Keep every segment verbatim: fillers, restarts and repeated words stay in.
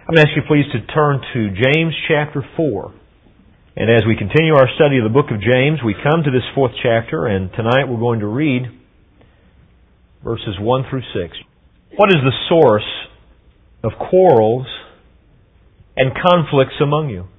I'm going to ask you please to turn to James chapter four. And as we continue our study of the book of James, we come to this fourth chapter, and tonight we're going to read verses one through six. What is the source of quarrels and conflicts among you?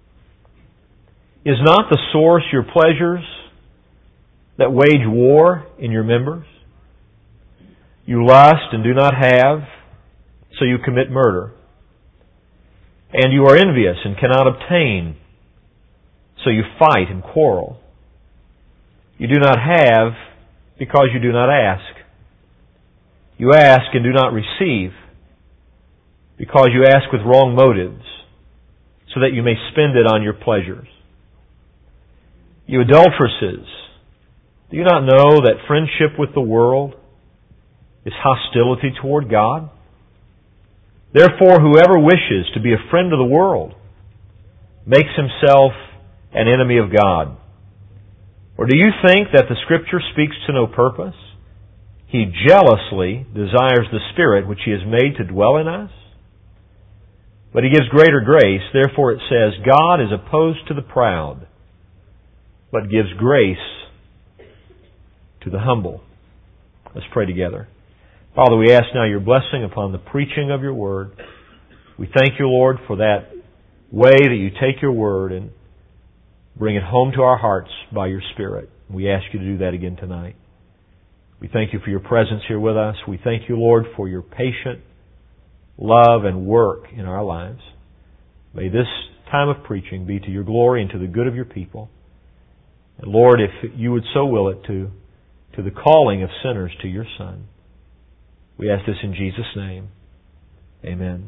Is not the source your pleasures that wage war in your members? You lust and do not have, so you commit murder. And you are envious and cannot obtain, so you fight and quarrel. You do not have because you do not ask. You ask and do not receive because you ask with wrong motives, so that you may spend it on your pleasures. You adulteresses, do you not know that friendship with the world is hostility toward God? Therefore, whoever wishes to be a friend of the world makes himself an enemy of God. Or do you think that the Scripture speaks to no purpose? He jealously desires the Spirit which He has made to dwell in us. But He gives greater grace. Therefore it says, God is opposed to the proud, but gives grace to the humble. Let's pray together. Father, we ask now your blessing upon the preaching of your Word. We thank you, Lord, for that way that you take your Word and bring it home to our hearts by your Spirit. We ask you to do that again tonight. We thank you for your presence here with us. We thank you, Lord, for your patient love and work in our lives. May this time of preaching be to your glory and to the good of your people. And Lord, if you would so will it, to, to the calling of sinners to your Son. We ask this in Jesus' name. Amen.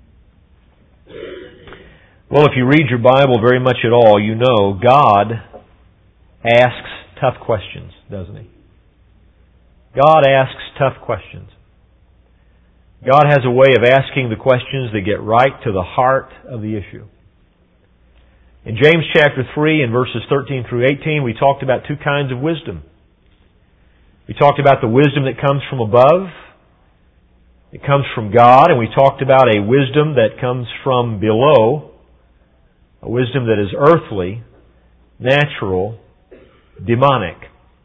Well, if you read your Bible very much at all, you know God asks tough questions, doesn't He? God asks tough questions. God has a way of asking the questions that get right to the heart of the issue. In James chapter three and verses thirteen through eighteen, we talked about two kinds of wisdom. We talked about the wisdom that comes from above. It comes from God, and we talked about a wisdom that comes from below, a wisdom that is earthly, natural, demonic.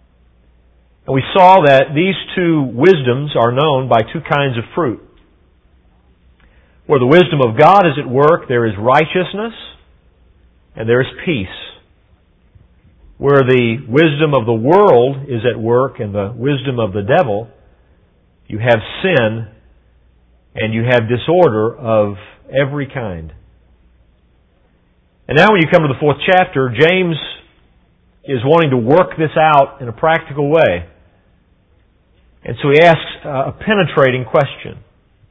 And we saw that these two wisdoms are known by two kinds of fruit. Where the wisdom of God is at work, there is righteousness and there is peace. Where the wisdom of the world is at work and the wisdom of the devil, you have sin and you have disorder of every kind. And now when you come to the fourth chapter, James is wanting to work this out in a practical way. And so he asks a penetrating question.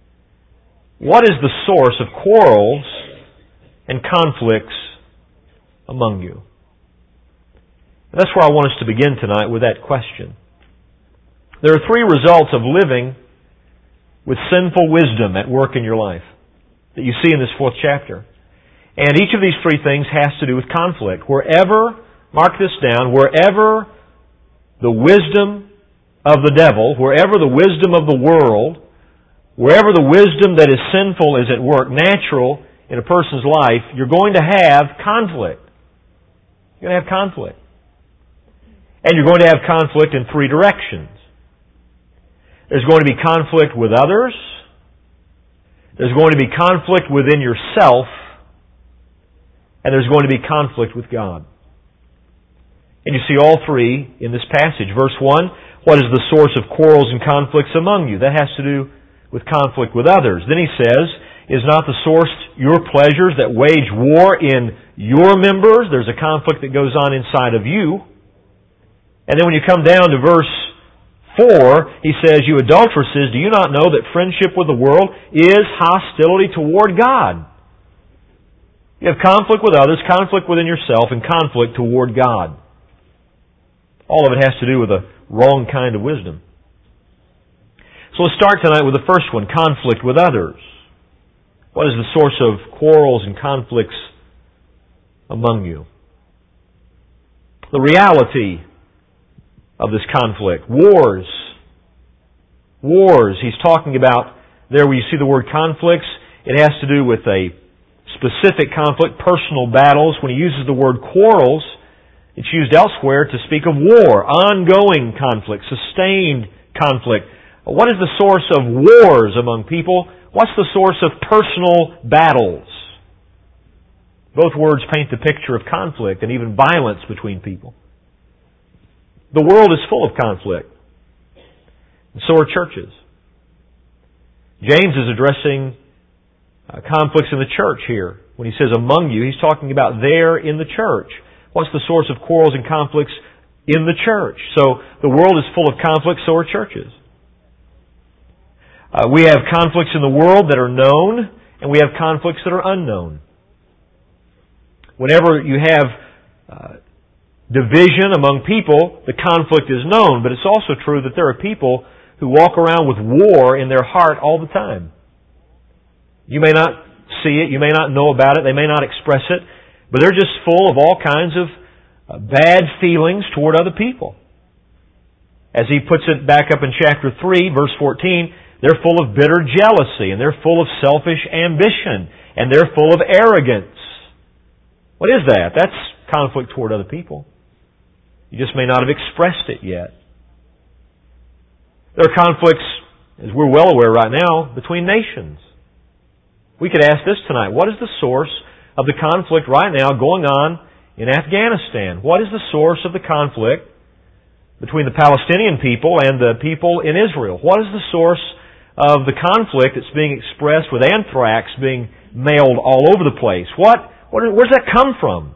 What is the source of quarrels and conflicts among you? And that's where I want us to begin tonight, with that question. There are three results of living with sinful wisdom at work in your life that you see in this fourth chapter. And each of these three things has to do with conflict. Wherever, mark this down, wherever the wisdom of the devil, wherever the wisdom of the world, wherever the wisdom that is sinful is at work, natural in a person's life, you're going to have conflict. You're going to have conflict. And you're going to have conflict in three directions. There's going to be conflict with others. There's going to be conflict within yourself. And there's going to be conflict with God. And you see all three in this passage. Verse one, what is the source of quarrels and conflicts among you? That has to do with conflict with others. Then he says, is not the source your pleasures that wage war in your members? There's a conflict that goes on inside of you. And then when you come down to verse four, he says, you adulteresses, do you not know that friendship with the world is hostility toward God? You have conflict with others, conflict within yourself, and conflict toward God. All of it has to do with a wrong kind of wisdom. So let's start tonight with the first one, conflict with others. What is the source of quarrels and conflicts among you? The reality of this conflict. Wars. Wars. He's talking about there where you see the word conflicts. it has to do with a specific conflict, personal battles. When he uses the word quarrels, it's used elsewhere to speak of war, ongoing conflict, sustained conflict. What is the source of wars among people? What's the source of personal battles? Both words paint the picture of conflict and even violence between people. The world is full of conflict. And so are churches. James is addressing uh, conflicts in the church here. When he says among you, he's talking about there in the church. What's the source of quarrels and conflicts in the church? So the world is full of conflicts, so are churches. Uh, we have conflicts in the world that are known, and we have conflicts that are unknown. Whenever you have uh, division among people, the conflict is known, but it's also true that there are people who walk around with war in their heart all the time. You may not see it, you may not know about it, they may not express it, but they're just full of all kinds of uh, bad feelings toward other people. As he puts it back up in chapter three, verse fourteen, they're full of bitter jealousy, and they're full of selfish ambition, and they're full of arrogance. What is that? That's conflict toward other people. You just may not have expressed it yet. There are conflicts, as we're well aware right now, between nations. We could ask this tonight. What is the source of the conflict right now going on in Afghanistan? What is the source of the conflict between the Palestinian people and the people in Israel? What is the source of the conflict that's being expressed with anthrax being mailed all over the place? What, what where's that come from?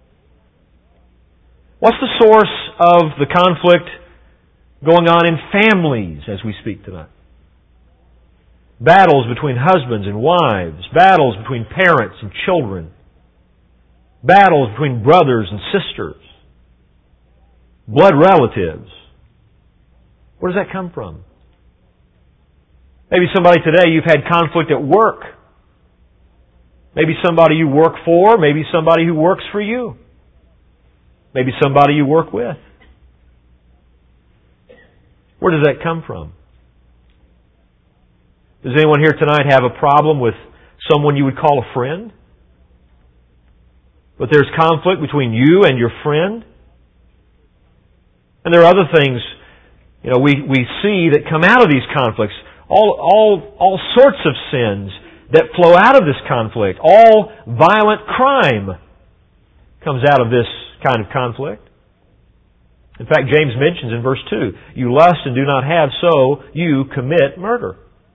What's the source of the conflict going on in families as we speak tonight? Battles between husbands and wives. Battles between parents and children. Battles between brothers and sisters. Blood relatives. Where does that come from? Maybe somebody today, you've had conflict at work. Maybe somebody you work for. Maybe somebody who works for you. Maybe somebody you work with. Where does that come from? Does anyone here tonight have a problem with someone you would call a friend? But there's conflict between you and your friend? And there are other things, you know, we, we see that come out of these conflicts. All, all, all sorts of sins that flow out of this conflict. All violent crime comes out of this kind of conflict. In fact, James mentions in verse two, you lust and do not have, so you commit murder.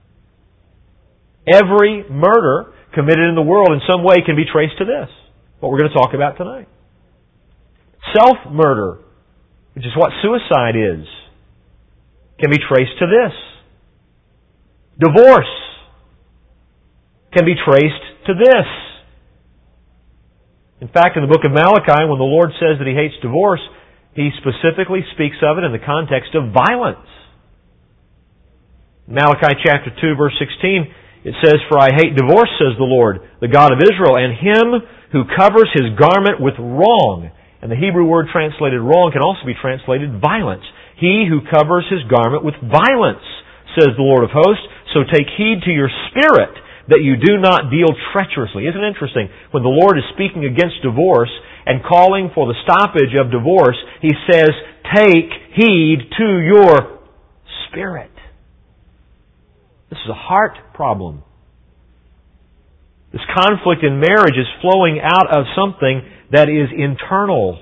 Every murder committed in the world in some way can be traced to this, what we're going to talk about tonight. Self-murder, which is what suicide is, can be traced to this. Divorce can be traced to this. In fact, in the book of Malachi, when the Lord says that He hates divorce, He specifically speaks of it in the context of violence. Malachi chapter two, verse sixteen, it says, "For I hate divorce, says the Lord, the God of Israel, and him who covers his garment with wrong." And the Hebrew word translated wrong can also be translated violence. He who covers his garment with violence, says the Lord of hosts. So take heed to your spirit that you do not deal treacherously. Isn't it interesting? When the Lord is speaking against divorce and calling for the stoppage of divorce, He says, take heed to your spirit. This is a heart problem. This conflict in marriage is flowing out of something that is internal.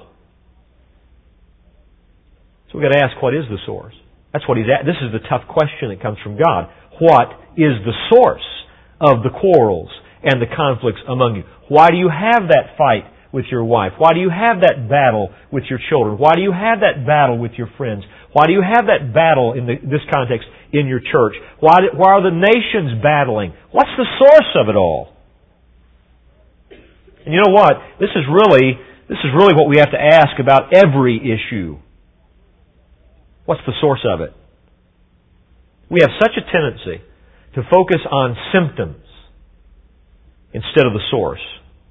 So we've got to ask, what is the source? That's what he's at. This is the tough question that comes from God. What is the source of the quarrels and the conflicts among you? Why do you have that fight with your wife? Why do you have that battle with your children? Why do you have that battle with your friends? Why do you have that battle in the, this context in your church? Why, do, why are the nations battling? What's the source of it all? And you know what? This is really, this is really what we have to ask about every issue. What's the source of it? We have such a tendency to focus on symptoms instead of the source.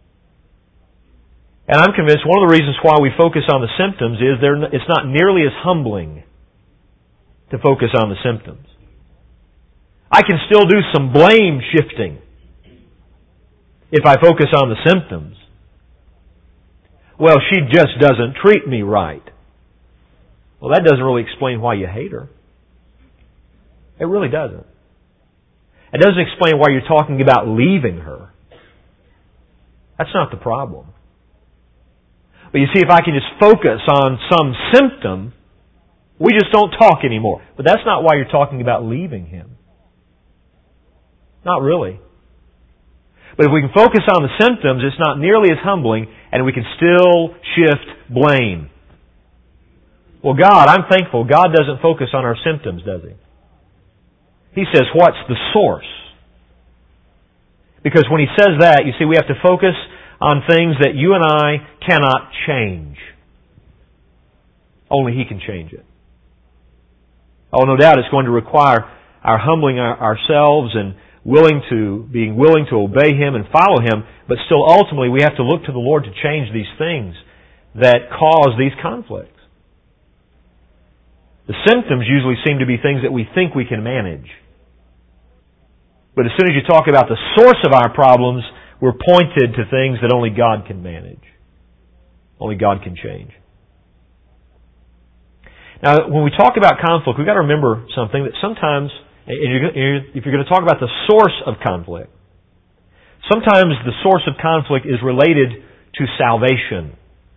And I'm convinced one of the reasons why we focus on the symptoms is it's not nearly as humbling to focus on the symptoms. I can still do some blame shifting if I focus on the symptoms. Well, she just doesn't treat me right. Well, that doesn't really explain why you hate her. It really doesn't. It doesn't explain why you're talking about leaving her. That's not the problem. But you see, if I can just focus on some symptom, we just don't talk anymore. But that's not why you're talking about leaving him. Not really. But if we can focus on the symptoms, it's not nearly as humbling, and we can still shift blame. Well, God, I'm thankful, God doesn't focus on our symptoms, does He? He says, what's the source? Because when He says that, you see, we have to focus on things that you and I cannot change. Only He can change it. Oh, no doubt it's going to require our humbling our, ourselves and willing to, being willing to obey Him and follow Him, but still ultimately we have to look to the Lord to change these things that cause these conflicts. The symptoms usually seem to be things that we think we can manage. But as soon as you talk about the source of our problems, we're pointed to things that only God can manage. Only God can change. Now, when we talk about conflict, we've got to remember something that sometimes, if you're going to talk about the source of conflict, sometimes the source of conflict is related to salvation.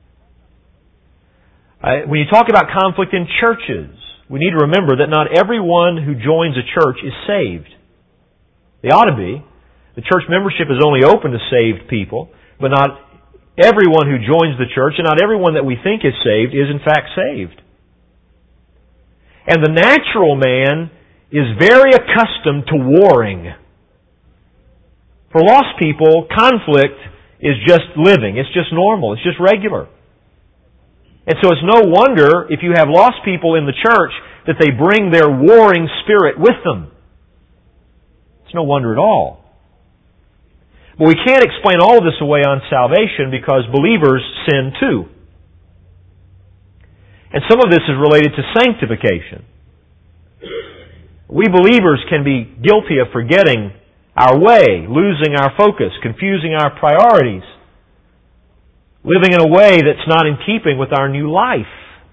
Uh, when you talk about conflict in churches, we need to remember that not everyone who joins a church is saved. They ought to be. The church membership is only open to saved people, but not everyone who joins the church and not everyone that we think is saved is in fact saved. And the natural man is very accustomed to warring. For lost people, conflict is just living. It's just normal. It's just regular. And so it's no wonder if you have lost people in the church that they bring their warring spirit with them. It's no wonder at all. But we can't explain all of this away on salvation because believers sin too. And some of this is related to sanctification. We believers can be guilty of forgetting our way, losing our focus, confusing our priorities, living in a way that's not in keeping with our new life.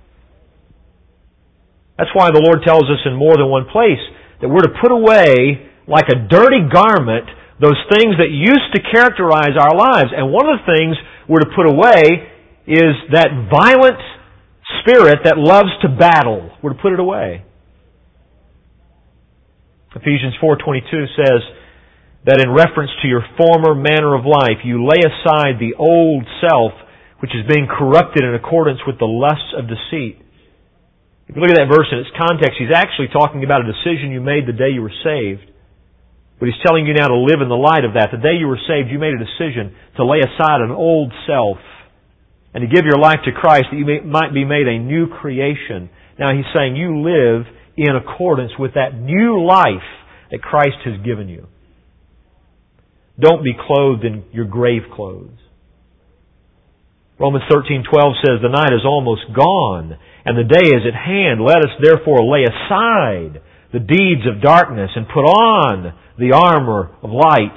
That's why the Lord tells us in more than one place that we're to put away, like a dirty garment, those things that used to characterize our lives. And one of the things we're to put away is that violent spirit that loves to battle. We're to put it away. Ephesians four twenty-two says that in reference to your former manner of life, you lay aside the old self, which is being corrupted in accordance with the lusts of deceit. If you look at that verse in its context, he's actually talking about a decision you made the day you were saved. But he's telling you now to live in the light of that. The day you were saved, you made a decision to lay aside an old self and to give your life to Christ that you may, might be made a new creation. Now he's saying you live in accordance with that new life that Christ has given you. Don't be clothed in your grave clothes. Romans thirteen twelve says, the night is almost gone and the day is at hand. Let us therefore lay aside the deeds of darkness and put on the armor of light.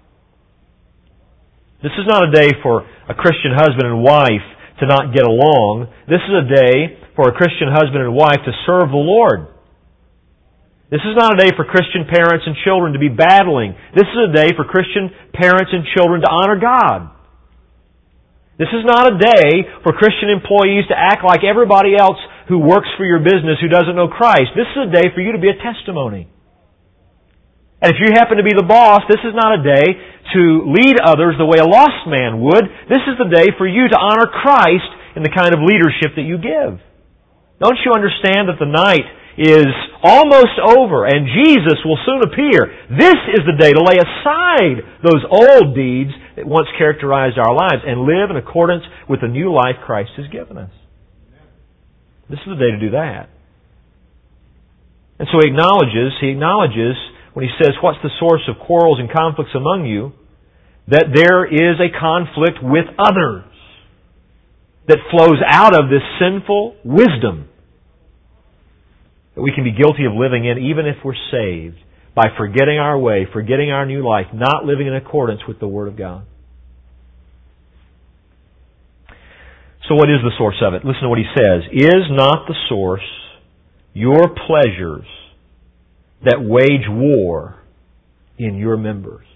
This is not a day for a Christian husband and wife to not get along. This is a day for a Christian husband and wife to serve the Lord. This is not a day for Christian parents and children to be battling. This is a day for Christian parents and children to honor God. This is not a day for Christian employees to act like everybody else who works for your business who doesn't know Christ. This is a day for you to be a testimony. And if you happen to be the boss, this is not a day to lead others the way a lost man would. This is the day for you to honor Christ in the kind of leadership that you give. Don't you understand that the night is almost over and Jesus will soon appear? This is the day to lay aside those old deeds that once characterized our lives and live in accordance with the new life Christ has given us. This is the day to do that. And so he acknowledges, he acknowledges when he says, what's the source of quarrels and conflicts among you? That there is a conflict with others that flows out of this sinful wisdom that we can be guilty of living in even if we're saved by forgetting our way, forgetting our new life, not living in accordance with the Word of God. So what is the source of it? Listen to what he says. Is not the source your pleasures that wage war in your members?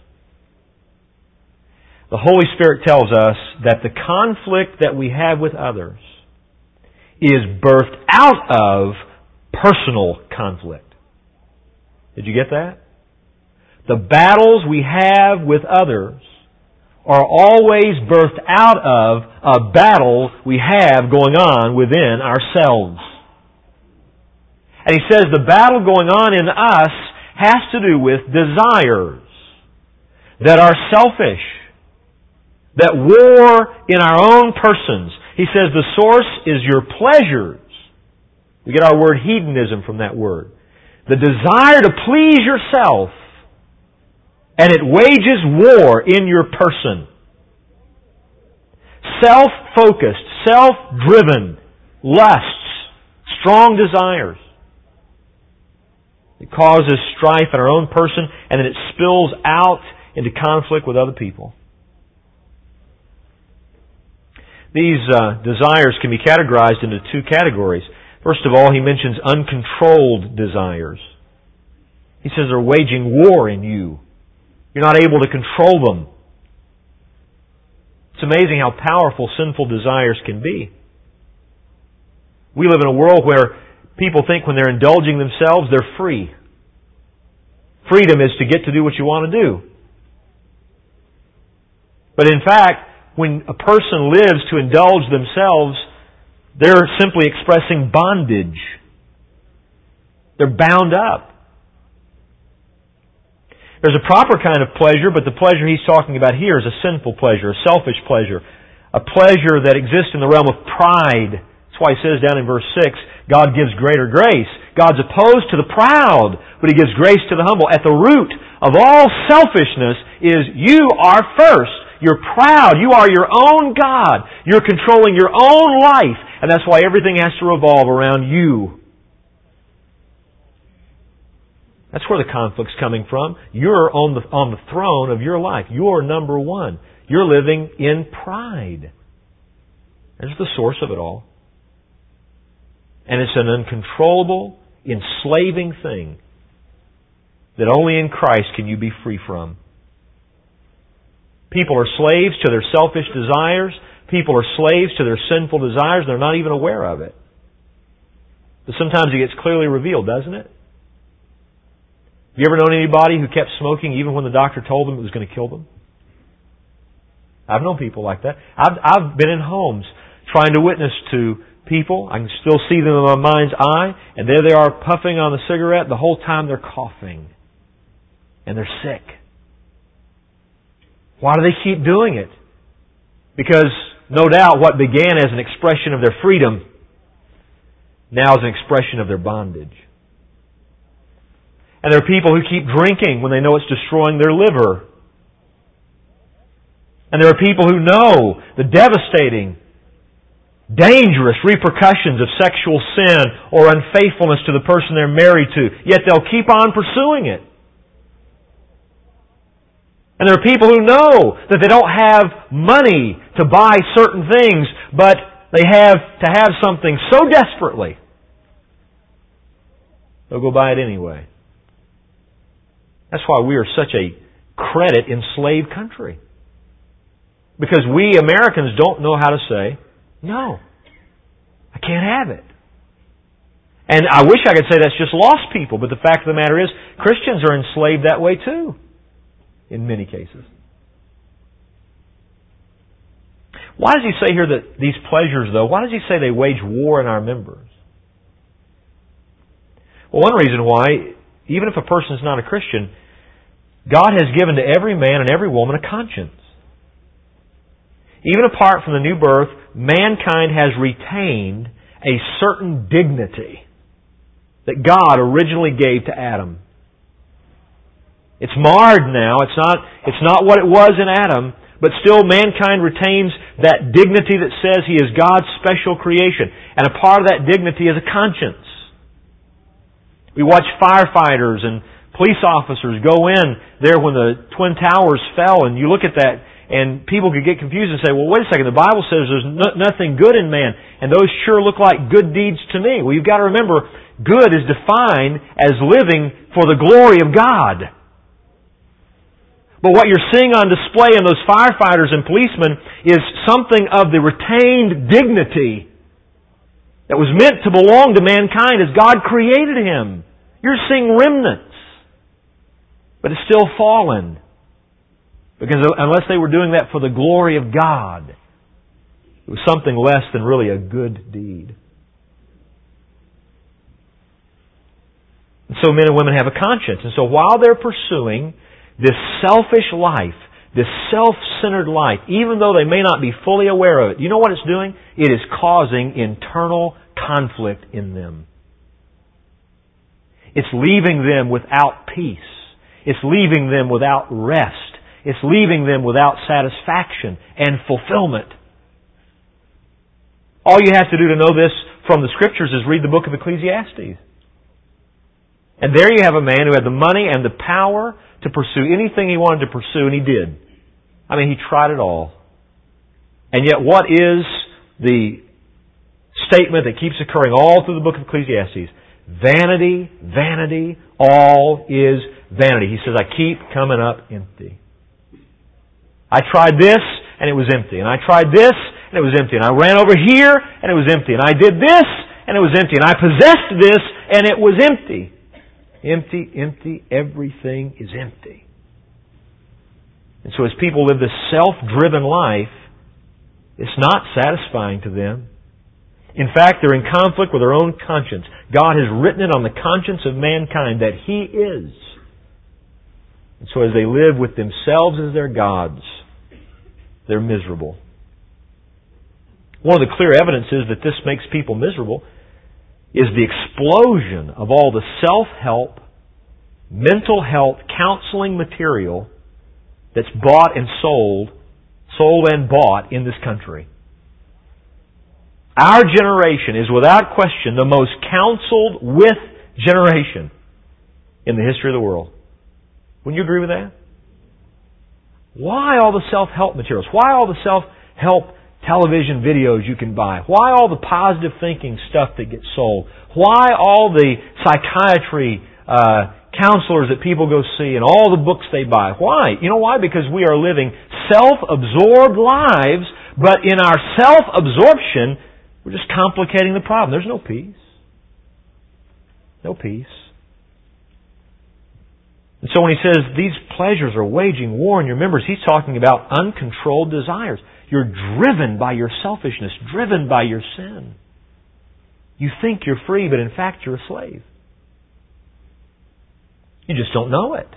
The Holy Spirit tells us that the conflict that we have with others is birthed out of personal conflict. Did you get that? The battles we have with others are always birthed out of a battle we have going on within ourselves. And he says the battle going on in us has to do with desires that are selfish, that war in our own persons. He says the source is your pleasures. We get our word hedonism from that word. The desire to please yourself. And it wages war in your person. Self-focused, self-driven lusts, strong desires. It causes strife in our own person, and then it spills out into conflict with other people. These uh, desires can be categorized into two categories. First of all, he mentions uncontrolled desires. He says they're waging war in you. You're not able to control them. It's amazing how powerful sinful desires can be. We live in a world where people think when they're indulging themselves, they're free. Freedom is to get to do what you want to do. But in fact, when a person lives to indulge themselves, they're simply expressing bondage. They're bound up. There's a proper kind of pleasure, but the pleasure he's talking about here is a sinful pleasure, a selfish pleasure, a pleasure that exists in the realm of pride. That's why he says down in verse six, God gives greater grace. God's opposed to the proud, but He gives grace to the humble. At the root of all selfishness is you are first. You're proud. You are your own God. You're controlling your own life, and that's why everything has to revolve around you. That's where the conflict's coming from. You're on the, on the throne of your life. You're number one. You're living in pride. That's the source of it all. And it's an uncontrollable, enslaving thing that only in Christ can you be free from. People are slaves to their selfish desires. People are slaves to their sinful desires. They're not even aware of it. But sometimes it gets clearly revealed, doesn't it? You ever known anybody who kept smoking even when the doctor told them it was going to kill them? I've known people like that. I've, I've been in homes trying to witness to people. I can still see them in my mind's eye, and there they are puffing on the cigarette. The whole time they're coughing. And they're sick. Why do they keep doing it? Because no doubt what began as an expression of their freedom now is an expression of their bondage. And there are people who keep drinking when they know it's destroying their liver. And there are people who know the devastating, dangerous repercussions of sexual sin or unfaithfulness to the person they're married to, yet they'll keep on pursuing it. And there are people who know that they don't have money to buy certain things, but they have to have something so desperately, they'll go buy it anyway. That's why we are such a credit-enslaved country. Because we Americans don't know how to say, no, I can't have it. And I wish I could say that's just lost people, but the fact of the matter is, Christians are enslaved that way too, in many cases. Why does he say here that these pleasures, though, why does he say they wage war in our members? Well, one reason why, even if a person is not a Christian, God has given to every man and every woman a conscience. Even apart from the new birth, mankind has retained a certain dignity that God originally gave to Adam. It's marred now. It's not, it's not what it was in Adam, but still mankind retains that dignity that says he is God's special creation. And a part of that dignity is a conscience. We watch firefighters and police officers go in there when the Twin Towers fell, and you look at that and people could get confused and say, well, wait a second, the Bible says there's no, nothing good in man, and those sure look like good deeds to me. Well, you've got to remember, good is defined as living for the glory of God. But what you're seeing on display in those firefighters and policemen is something of the retained dignity that was meant to belong to mankind as God created him. You're seeing remnants. But it's still fallen. Because unless they were doing that for the glory of God, it was something less than really a good deed. And so men and women have a conscience. And so while they're pursuing this selfish life, this self-centered life, even though they may not be fully aware of it, you know what it's doing? It is causing internal conflict in them. It's leaving them without peace. It's leaving them without rest. It's leaving them without satisfaction and fulfillment. All you have to do to know this from the Scriptures is read the book of Ecclesiastes. And there you have a man who had the money and the power to pursue anything he wanted to pursue, and he did. I mean, he tried it all. And yet what is the statement that keeps occurring all through the book of Ecclesiastes? Vanity, vanity, all is vanity. He says, I keep coming up empty. I tried this, and it was empty. And I tried this, and it was empty. And I ran over here, and it was empty. And I did this, and it was empty. And I possessed this, and it was empty. Empty, empty, everything is empty. And so as people live this self-driven life, it's not satisfying to them. In fact, they're in conflict with their own conscience. God has written it on the conscience of mankind that He is. And so as they live with themselves as their gods, they're miserable. One of the clear evidences that this makes people miserable is the explosion of all the self-help, mental health, counseling material that's bought and sold, sold and bought in this country. Our generation is without question the most counseled with generation in the history of the world. Wouldn't you agree with that? Why all the self-help materials? Why all the self-help television videos you can buy? Why all the positive thinking stuff that gets sold? Why all the psychiatry uh, counselors that people go see and all the books they buy? Why? You know why? Because we are living self-absorbed lives, but in our self-absorption, we're just complicating the problem. There's no peace. No peace. And so when he says these pleasures are waging war in your members, he's talking about uncontrolled desires. You're driven by your selfishness, driven by your sin. You think you're free, but in fact you're a slave. You just don't know it.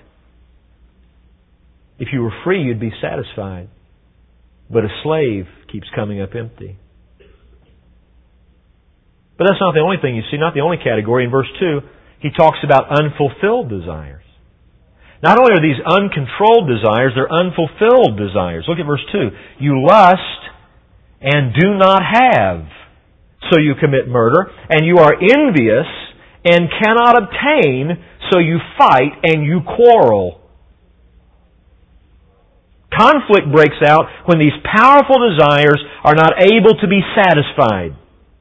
If you were free, you'd be satisfied. But a slave keeps coming up empty. But that's not the only thing you see, not the only category. In verse two, he talks about unfulfilled desires. Not only are these uncontrolled desires, they're unfulfilled desires. Look at verse two. You lust and do not have, so you commit murder. And you are envious and cannot obtain, so you fight and you quarrel. Conflict breaks out when these powerful desires are not able to be satisfied.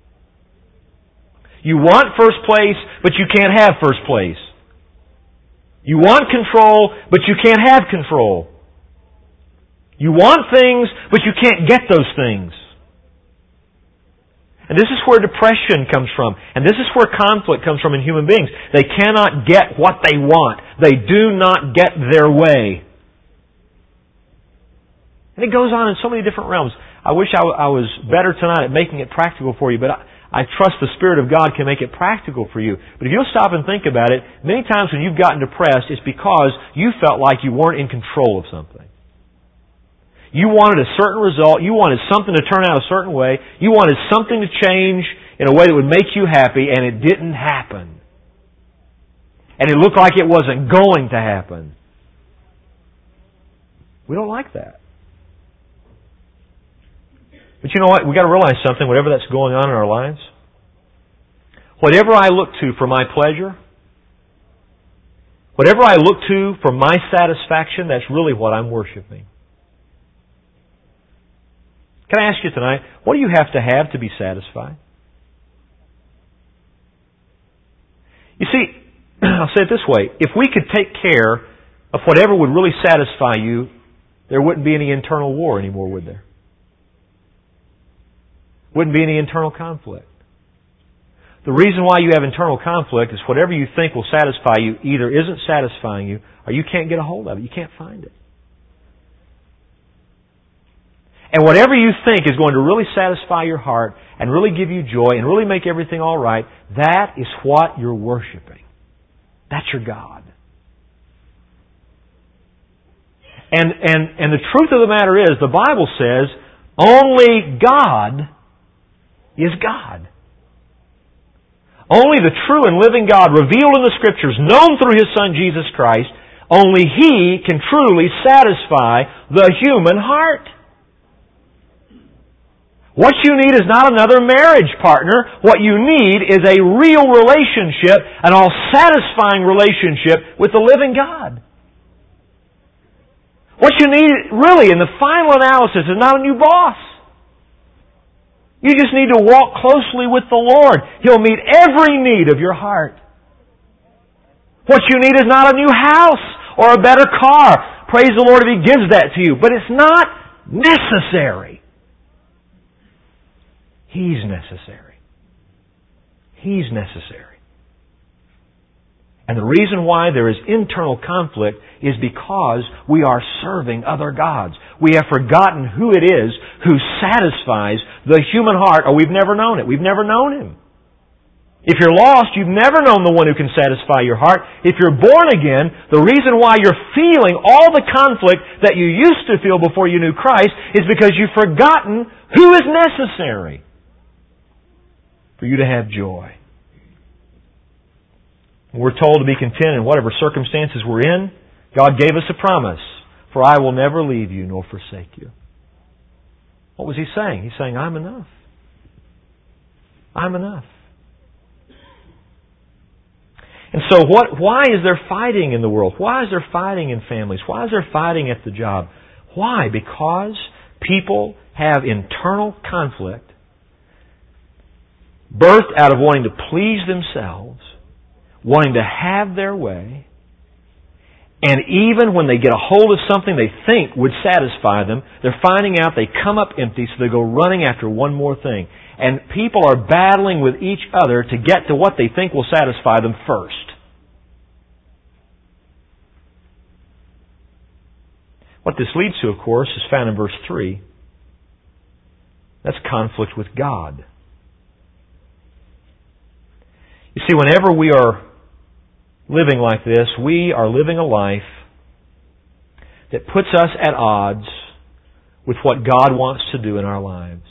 You want first place, but you can't have first place. You want control, but you can't have control. You want things, but you can't get those things. And this is where depression comes from. And this is where conflict comes from in human beings. They cannot get what they want. They do not get their way. And it goes on in so many different realms. I wish I, w- I was better tonight at making it practical for you, but I, I trust the Spirit of God can make it practical for you. But if you'll stop and think about it, many times when you've gotten depressed, it's because you felt like you weren't in control of something. You wanted a certain result. You wanted something to turn out a certain way. You wanted something to change in a way that would make you happy, and it didn't happen. And it looked like it wasn't going to happen. We don't like that. But you know what? We've got to realize something, whatever that's going on in our lives. Whatever I look to for my pleasure, whatever I look to for my satisfaction, that's really what I'm worshiping. Can I ask you tonight, what do you have to have to be satisfied? You see, I'll say it this way. If we could take care of whatever would really satisfy you, there wouldn't be any internal war anymore, would there? Wouldn't be any internal conflict. The reason why you have internal conflict is whatever you think will satisfy you either isn't satisfying you or you can't get a hold of it. You can't find it. And whatever you think is going to really satisfy your heart and really give you joy and really make everything all right, that is what you're worshiping. That's your God. And, and, and the truth of the matter is, the Bible says, only God is God. Only the true and living God revealed in the Scriptures, known through His Son Jesus Christ, only He can truly satisfy the human heart. What you need is not another marriage partner. What you need is a real relationship, an all-satisfying relationship with the living God. What you need, really, in the final analysis, is not a new boss. You just need to walk closely with the Lord. He'll meet every need of your heart. What you need is not a new house or a better car. Praise the Lord if He gives that to you. But it's not necessary. He's necessary. He's necessary. And the reason why there is internal conflict is because we are serving other gods. We have forgotten who it is who satisfies the human heart, or we've never known it. We've never known Him. If you're lost, you've never known the one who can satisfy your heart. If you're born again, the reason why you're feeling all the conflict that you used to feel before you knew Christ is because you've forgotten who is necessary for you to have joy. We're told to be content in whatever circumstances we're in. God gave us a promise, for I will never leave you nor forsake you. What was He saying? He's saying, I'm enough. I'm enough. And so what? Why is there fighting in the world? Why is there fighting in families? Why is there fighting at the job? Why? Because people have internal conflict birthed out of wanting to please themselves, wanting to have their way, and even when they get a hold of something they think would satisfy them, they're finding out they come up empty, so they go running after one more thing. And people are battling with each other to get to what they think will satisfy them first. What this leads to, of course, is found in verse three. That's conflict with God. You see, whenever we are living like this, we are living a life that puts us at odds with what God wants to do in our lives.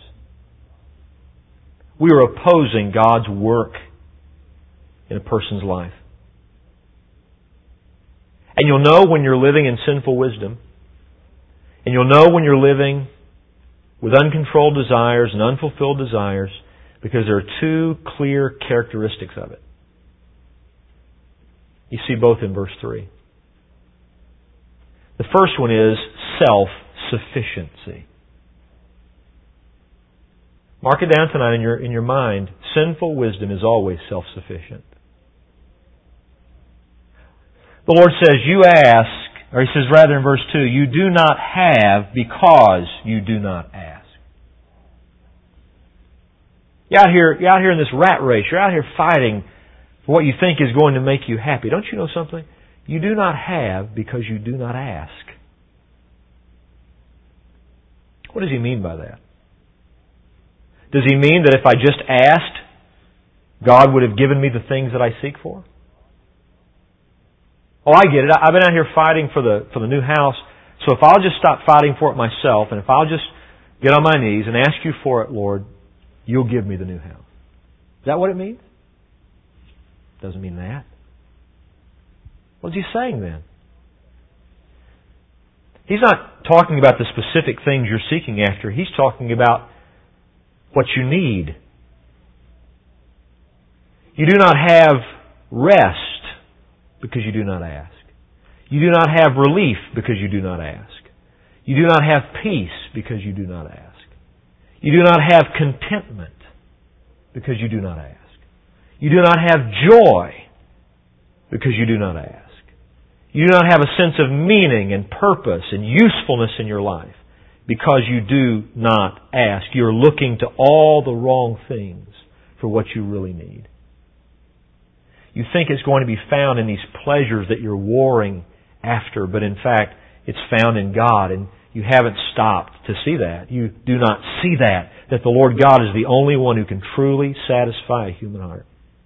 We are opposing God's work in a person's life. And you'll know when you're living in sinful wisdom, and you'll know when you're living with uncontrolled desires and unfulfilled desires, because there are two clear characteristics of it. You see both in verse three. The first one is self-sufficiency. Mark it down tonight in your, in your mind. Sinful wisdom is always self-sufficient. The Lord says, you ask, or He says rather in verse two, you do not have because you do not ask. You're out here, you're out here in this rat race. You're out here fighting for what you think is going to make you happy. Don't you know something? You do not have because you do not ask. What does He mean by that? Does He mean that if I just asked, God would have given me the things that I seek for? Oh, I get it. I've been out here fighting for the for the new house. So if I'll just stop fighting for it myself, and if I'll just get on my knees and ask You for it, Lord, You'll give me the new house. Is that what it means? Doesn't mean that. What's He saying then? He's not talking about the specific things you're seeking after. He's talking about what you need. You do not have rest because you do not ask. You do not have relief because you do not ask. You do not have peace because you do not ask. You do not have contentment because you do not ask. You do not have joy because you do not ask. You do not have a sense of meaning and purpose and usefulness in your life because you do not ask. You're looking to all the wrong things for what you really need. You think it's going to be found in these pleasures that you're warring after, but in fact, it's found in God, and you haven't stopped to see that. You do not see that, that the Lord God is the only one who can truly satisfy a human heart.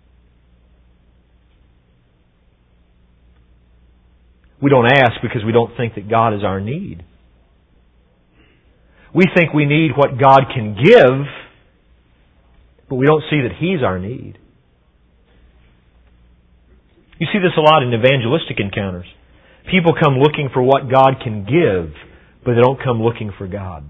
We don't ask because we don't think that God is our need. We think we need what God can give, but we don't see that He's our need. You see this a lot in evangelistic encounters. People come looking for what God can give, but they don't come looking for God.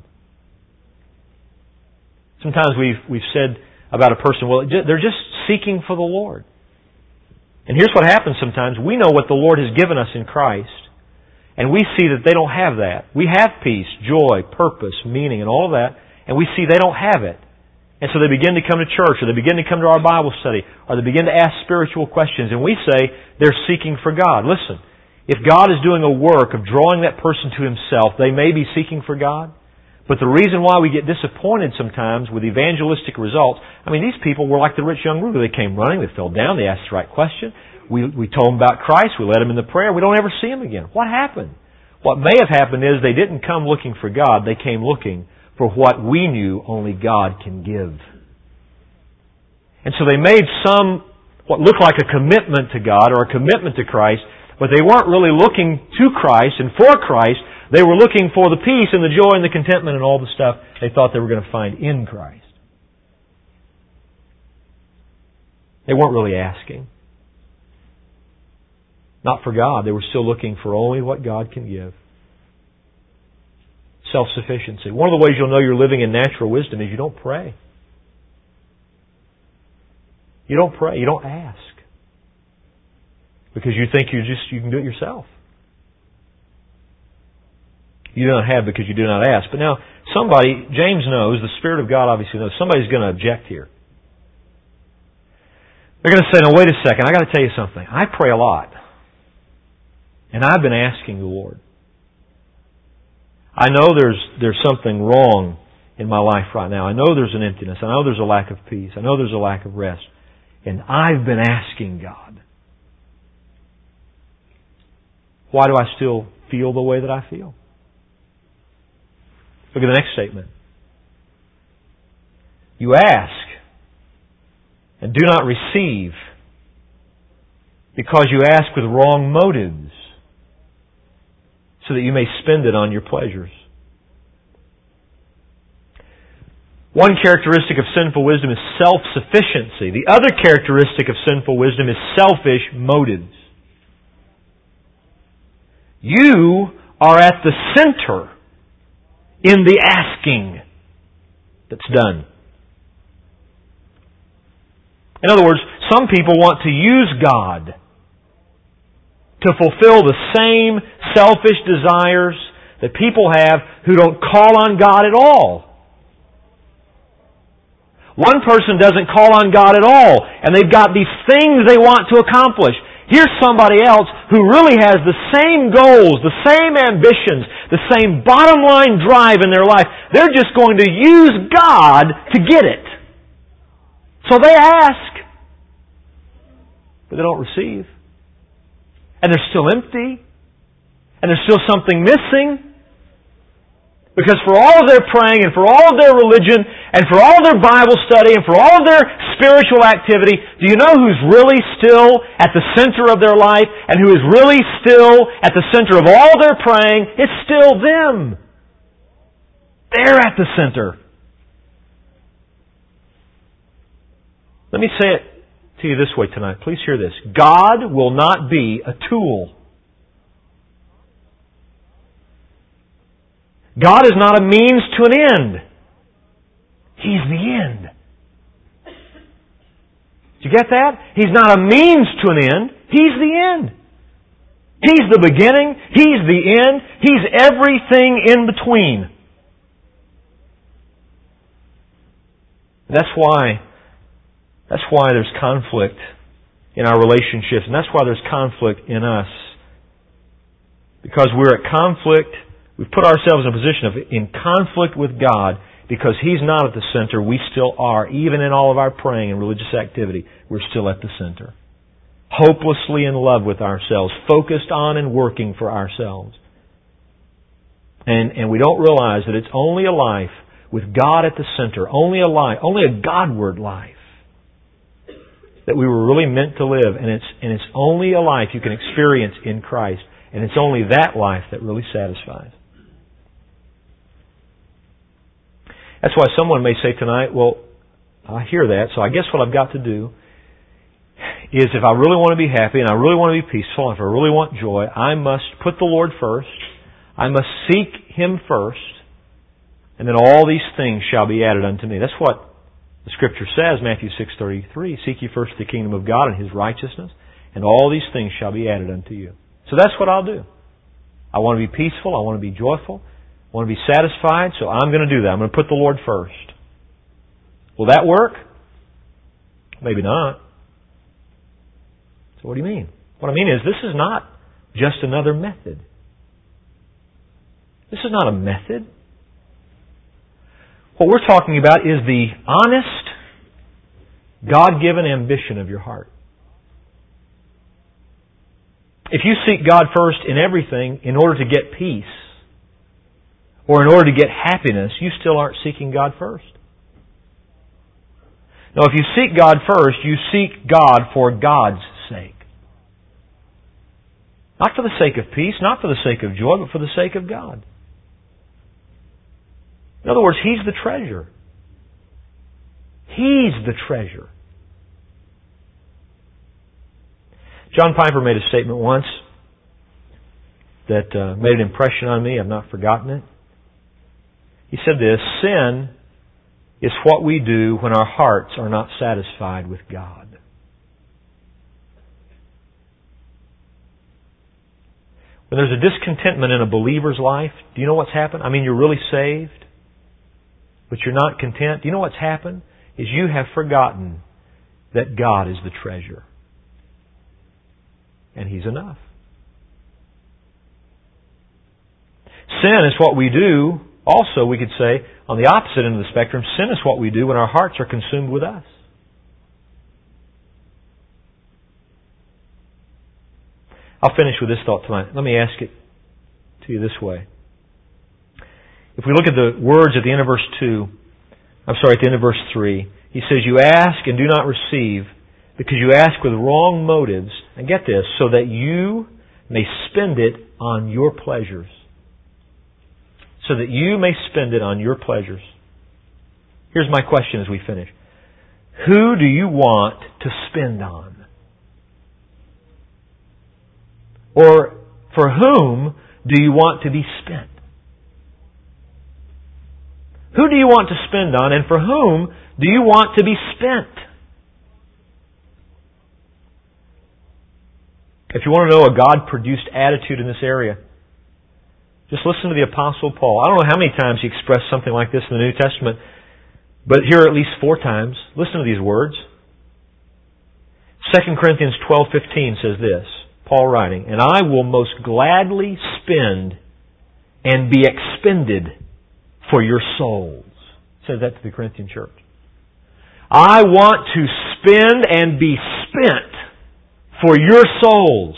Sometimes we've we've said about a person, well, they're just seeking for the Lord. And here's what happens sometimes. We know what the Lord has given us in Christ, and we see that they don't have that. We have peace, joy, purpose, meaning, and all of that, and we see they don't have it. And so they begin to come to church, or they begin to come to our Bible study, or they begin to ask spiritual questions, and we say they're seeking for God. Listen, if God is doing a work of drawing that person to Himself, they may be seeking for God. But the reason why we get disappointed sometimes with evangelistic results, I mean, these people were like the rich young ruler. They came running, they fell down, they asked the right question. We, we told them about Christ, we led them in the prayer. We don't ever see them again. What happened? What may have happened is they didn't come looking for God, they came looking for what we knew only God can give. And so they made some, what looked like a commitment to God or a commitment to Christ, but they weren't really looking to Christ and for Christ. They were looking for the peace and the joy and the contentment and all the stuff they thought they were going to find in Christ. They weren't really asking. Not for God. They were still looking for only what God can give. Self-sufficiency. One of the ways you'll know you're living in natural wisdom is you don't pray. You don't pray. You don't ask. Because you think you just you can do it yourself. You do not have because you do not ask. But now, somebody, James knows, the Spirit of God obviously knows, somebody's going to object here. They're going to say, no, wait a second, I've got to tell you something. I pray a lot. And I've been asking the Lord. I know there's there's something wrong in my life right now. I know there's an emptiness. I know there's a lack of peace. I know there's a lack of rest. And I've been asking God. Why do I still feel the way that I feel? Look at the next statement. You ask and do not receive because you ask with wrong motives so that you may spend it on your pleasures. One characteristic of sinful wisdom is self-sufficiency. The other characteristic of sinful wisdom is selfish motives. You are at the center in the asking that's done. In other words, some people want to use God to fulfill the same selfish desires that people have who don't call on God at all. One person doesn't call on God at all, and they've got these things they want to accomplish. Here's somebody else who really has the same goals, the same ambitions, the same bottom line drive in their life. They're just going to use God to get it. So they ask, but they don't receive. And they're still empty. And there's still something missing. Because for all of their praying and for all of their religion and for all of their Bible study and for all of their spiritual activity, do you know who's really still at the center of their life and who is really still at the center of all their praying? It's still them. They're at the center. Let me say it to you this way tonight. Please hear this. God will not be a tool. God is not a means to an end. He's the end. Did you get that? He's not a means to an end. He's the end. He's the beginning. He's the end. He's everything in between. That's why, that's why there's conflict in our relationships, and that's why there's conflict in us. Because we're at conflict, we've put ourselves in a position of in conflict with God because He's not at the center, we still are. Even in all of our praying and religious activity, we're still at the center. Hopelessly in love with ourselves, focused on and working for ourselves. And, and we don't realize that it's only a life with God at the center, only a life, only a Godward life that we were really meant to live. And it's, and it's only a life you can experience in Christ. And it's only that life that really satisfies. That's why someone may say tonight, well, I hear that, so I guess what I've got to do is if I really want to be happy and I really want to be peaceful, and if I really want joy, I must put the Lord first. I must seek Him first, and then all these things shall be added unto me. That's what the Scripture says, Matthew six thirty-three. Seek ye first the kingdom of God and His righteousness, and all these things shall be added unto you. So that's what I'll do. I want to be peaceful. I want to be joyful. I want to be satisfied, so I'm going to do that. I'm going to put the Lord first. Will that work? Maybe not. So what do you mean? What I mean is this is not just another method. This is not a method. What we're talking about is the honest, God-given ambition of your heart. If you seek God first in everything in order to get peace, or in order to get happiness, you still aren't seeking God first. Now, if you seek God first, you seek God for God's sake. Not for the sake of peace, not for the sake of joy, but for the sake of God. In other words, He's the treasure. He's the treasure. John Piper made a statement once that uh, made an impression on me. I've not forgotten it. He said this, sin is what we do when our hearts are not satisfied with God. When there's a discontentment in a believer's life, do you know what's happened? I mean, you're really saved, but you're not content. Do you know what's happened? Is you have forgotten that God is the treasure. And He's enough. Sin is what we do. Also, we could say, on the opposite end of the spectrum, sin is what we do when our hearts are consumed with us. I'll finish with this thought tonight. Let me ask it to you this way. If we look at the words at the end of verse two, I'm sorry, at the end of verse three, he says, you ask and do not receive, because you ask with wrong motives, and get this, so that you may spend it on your pleasures. So that you may spend it on your pleasures. Here's my question as we finish. Who do you want to spend on? Or for whom do you want to be spent? Who do you want to spend on, and for whom do you want to be spent? If you want to know a God-produced attitude in this area, just listen to the Apostle Paul. I don't know how many times he expressed something like this in the New Testament, but here are at least four times. Listen to these words. Second Corinthians twelve fifteen says this, Paul writing, and I will most gladly spend and be expended for your souls. He says that to the Corinthian church. I want to spend and be spent for your souls.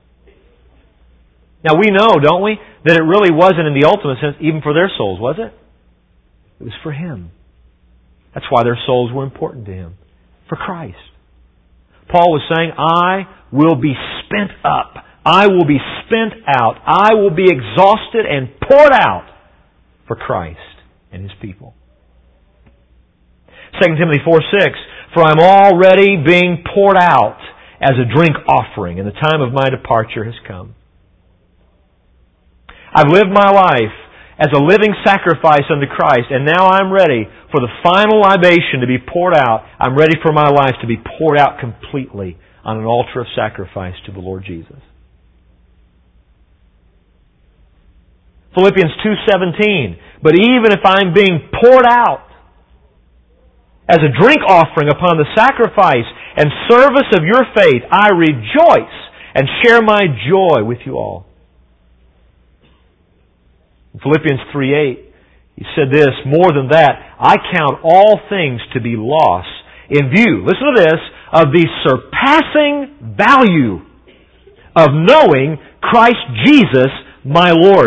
Now we know, don't we, that it really wasn't in the ultimate sense even for their souls, was it? It was for Him. That's why their souls were important to Him. For Christ. Paul was saying, I will be spent up. I will be spent out. I will be exhausted and poured out for Christ and His people. Second Timothy four six, for I am already being poured out as a drink offering, and the time of my departure has come. I've lived my life as a living sacrifice unto Christ, and now I'm ready for the final libation to be poured out. I'm ready for my life to be poured out completely on an altar of sacrifice to the Lord Jesus. Philippians two seventeen, but even if I'm being poured out, as a drink offering upon the sacrifice and service of your faith, I rejoice and share my joy with you all. In Philippians three eight, he said this, more than that, I count all things to be loss in view, listen to this, of the surpassing value of knowing Christ Jesus my Lord,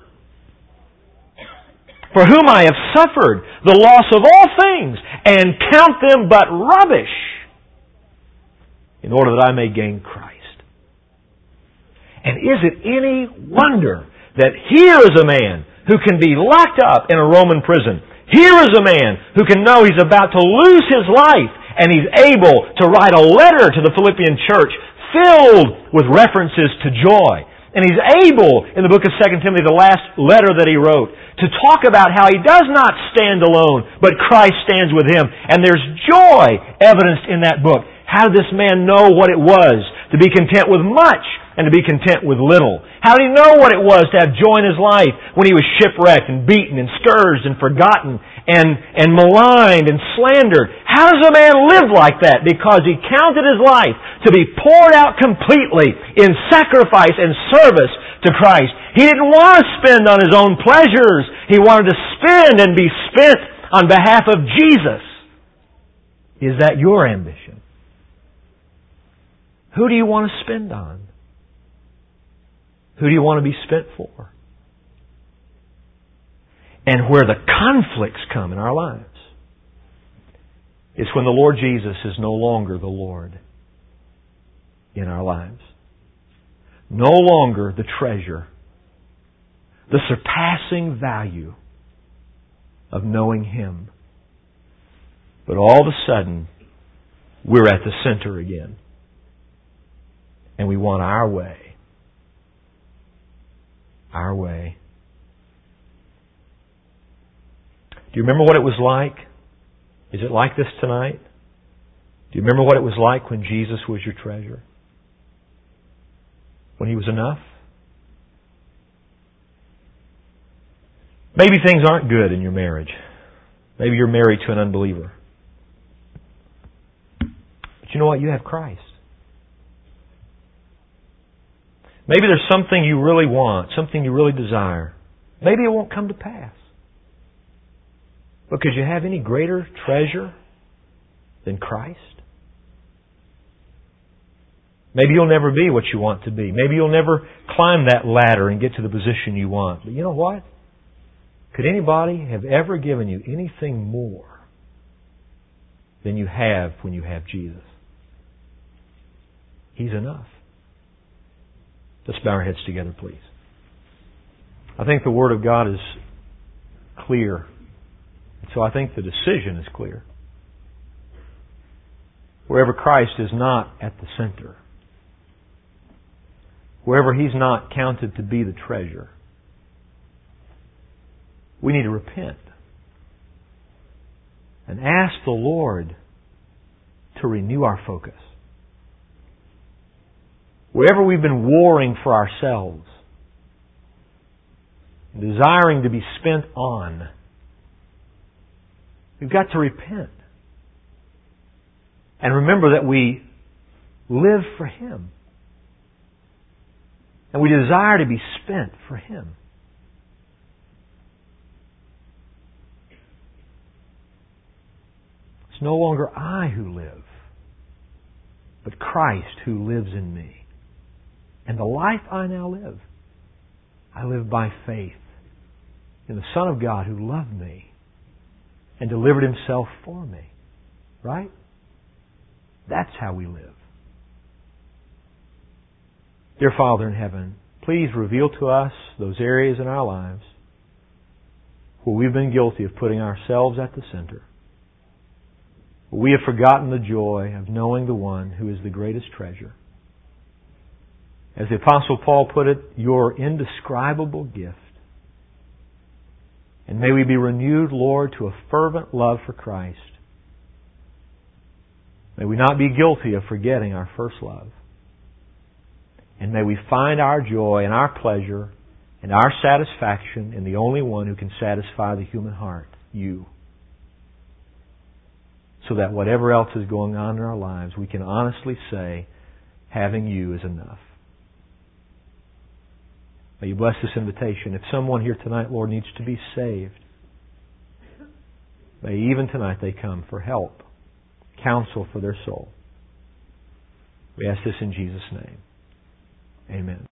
for whom I have suffered the loss of all things, and count them but rubbish, in order that I may gain Christ. And is it any wonder that here is a man who can be locked up in a Roman prison? Here is a man who can know he's about to lose his life, and he's able to write a letter to the Philippian church filled with references to joy. And he's able, in the book of Second Timothy, the last letter that he wrote, to talk about how he does not stand alone, but Christ stands with him. And there's joy evidenced in that book. How did this man know what it was to be content with much and to be content with little? How did he know what it was to have joy in his life when he was shipwrecked and beaten and scourged and forgotten and, and maligned and slandered? How does a man live like that? Because he counted his life to be poured out completely in sacrifice and service to Christ. He didn't want to spend on his own pleasures. He wanted to spend and be spent on behalf of Jesus. Is that your ambition? Who do you want to spend on? Who do you want to be spent for? And where the conflicts come in our lives, it's when the Lord Jesus is no longer the Lord in our lives. No longer the treasure, the surpassing value of knowing Him. But all of a sudden, we're at the center again. And we want our way. Our way. Do you remember what it was like? Is it like this tonight? Do you remember what it was like when Jesus was your treasure? When He was enough? Maybe things aren't good in your marriage. Maybe you're married to an unbeliever. But you know what? You have Christ. Maybe there's something you really want, something you really desire. Maybe it won't come to pass. But could you have any greater treasure than Christ? Maybe you'll never be what you want to be. Maybe you'll never climb that ladder and get to the position you want. But you know what? Could anybody have ever given you anything more than you have when you have Jesus? He's enough. Let's bow our heads together, please. I think the Word of God is clear. So I think the decision is clear. Wherever Christ is not at the center, wherever He's not counted to be the treasure, we need to repent and ask the Lord to renew our focus. Wherever we've been warring for ourselves, desiring to be spent on, we've got to repent. And remember that we live for Him. And we desire to be spent for Him. It's no longer I who live, but Christ who lives in me. And the life I now live, I live by faith in the Son of God who loved me and delivered Himself for me. Right? That's how we live. Dear Father in heaven, please reveal to us those areas in our lives where we've been guilty of putting ourselves at the center. Where we have forgotten the joy of knowing the one who is the greatest treasure. As the Apostle Paul put it, your indescribable gift. And may we be renewed, Lord, to a fervent love for Christ. May we not be guilty of forgetting our first love. And may we find our joy and our pleasure and our satisfaction in the only one who can satisfy the human heart, You. so that whatever else is going on in our lives, we can honestly say, having You is enough. May You bless this invitation. If someone here tonight, Lord, needs to be saved, may even tonight they come for help, counsel for their soul. We ask this in Jesus' name. Amen.